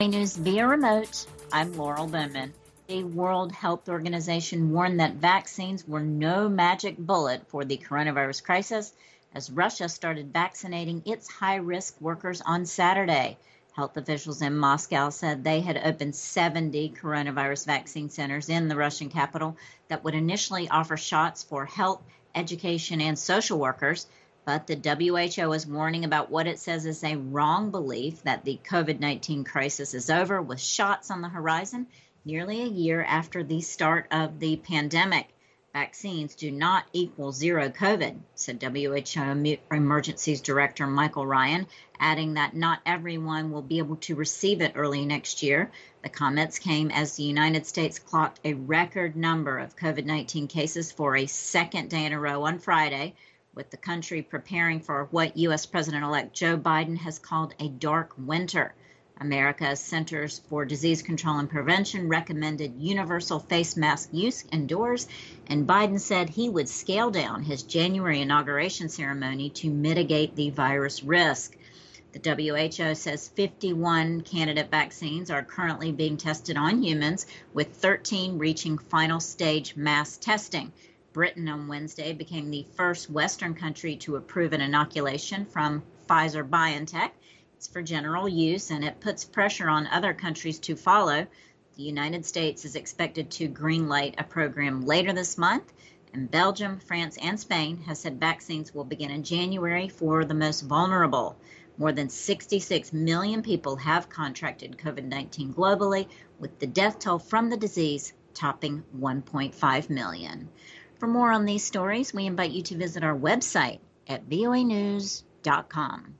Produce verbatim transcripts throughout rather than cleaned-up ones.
News via remote. I'm Laurel Bowman. The World Health Organization warned that vaccines were no magic bullet for the coronavirus crisis as Russia started vaccinating its high-risk workers on Saturday. Health officials in Moscow said they had opened seventy coronavirus vaccine centers in the Russian capital that would initially offer shots for health, education, and social workers. But the W H O is warning about what it says is a wrong belief that the COVID nineteen crisis is over, with shots on the horizon nearly a year after the start of the pandemic. Vaccines do not equal zero COVID, said W H O Emergencies Director Michael Ryan, adding that not everyone will be able to receive it early next year. The comments came as the United States clocked a record number of COVID nineteen cases for a second day in a row on Friday, with the country preparing for what U S President-elect Joe Biden has called a dark winter. America's Centers for Disease Control and Prevention recommended universal face mask use indoors, and Biden said he would scale down his January inauguration ceremony to mitigate the virus risk. The W H O says fifty-one candidate vaccines are currently being tested on humans, with thirteen reaching final stage mass testing. Britain on Wednesday became the first Western country to approve an inoculation from Pfizer-BioNTech. It's for general use, and it puts pressure on other countries to follow. The United States is expected to greenlight a program later this month, and Belgium, France, and Spain have said vaccines will begin in January for the most vulnerable. More than sixty-six million people have contracted COVID nineteen globally, with the death toll from the disease topping one point five million. For more on these stories, we invite you to visit our website at V O A news dot com.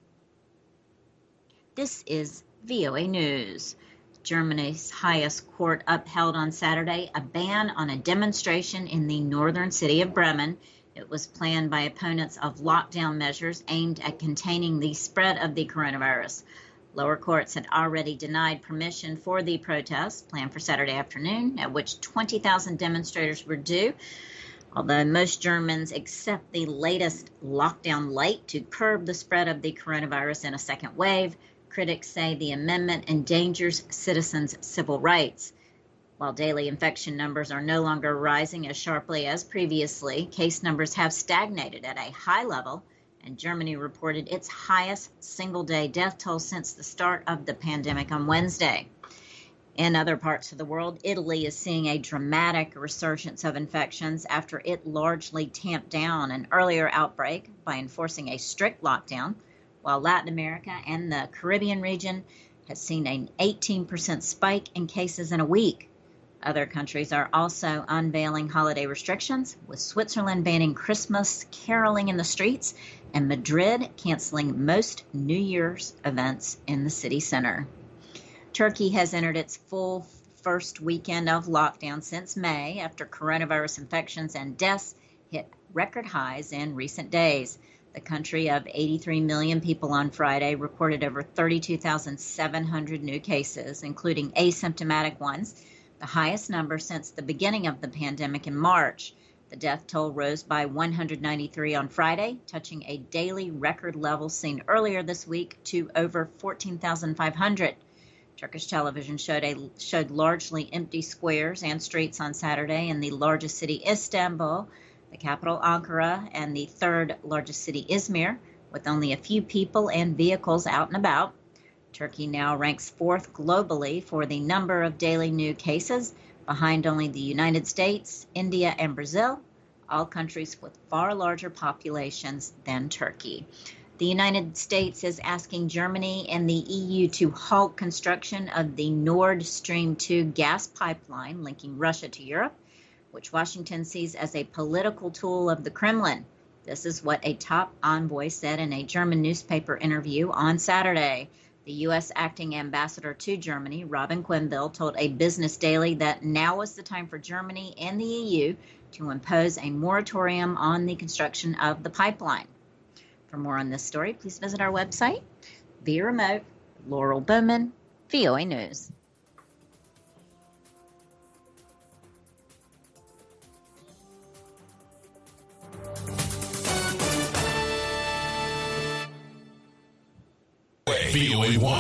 This is V O A News. Germany's highest court upheld on Saturday a ban on a demonstration in the northern city of Bremen. It was planned by opponents of lockdown measures aimed at containing the spread of the coronavirus. Lower courts had already denied permission for the protest planned for Saturday afternoon, at which twenty thousand demonstrators were due. Although most Germans accept the latest lockdown light to curb the spread of the coronavirus in a second wave, critics say the amendment endangers citizens' civil rights. While daily infection numbers are no longer rising as sharply as previously, case numbers have stagnated at a high level, and Germany reported its highest single-day death toll since the start of the pandemic on Wednesday. In other parts of the world, Italy is seeing a dramatic resurgence of infections after it largely tamped down an earlier outbreak by enforcing a strict lockdown, while Latin America and the Caribbean region has seen an eighteen percent spike in cases in a week. Other countries are also unveiling holiday restrictions, with Switzerland banning Christmas caroling in the streets and Madrid canceling most New Year's events in the city center. Turkey has entered its full first weekend of lockdown since May after coronavirus infections and deaths hit record highs in recent days. The country of eighty-three million people on Friday reported over thirty-two thousand seven hundred new cases, including asymptomatic ones, the highest number since the beginning of the pandemic in March. The death toll rose by one hundred ninety-three on Friday, touching a daily record level seen earlier this week to over fourteen thousand five hundred. Turkish television showed a showed largely empty squares and streets on Saturday in the largest city, Istanbul, the capital, Ankara, and the third largest city, Izmir, with only a few people and vehicles out and about. Turkey now ranks fourth globally for the number of daily new cases, behind only the United States, India, and Brazil, all countries with far larger populations than Turkey. The United States is asking Germany and the E U to halt construction of the Nord Stream two gas pipeline linking Russia to Europe, which Washington sees as a political tool of the Kremlin. This is what a top envoy said in a German newspaper interview on Saturday. The U S acting ambassador to Germany, Robin Quinville, told a Business Daily that now was the time for Germany and the E U to impose a moratorium on the construction of the pipeline. For more on this story, please visit our website. Via remote, Laurel Bowman, V O A News. V O A one.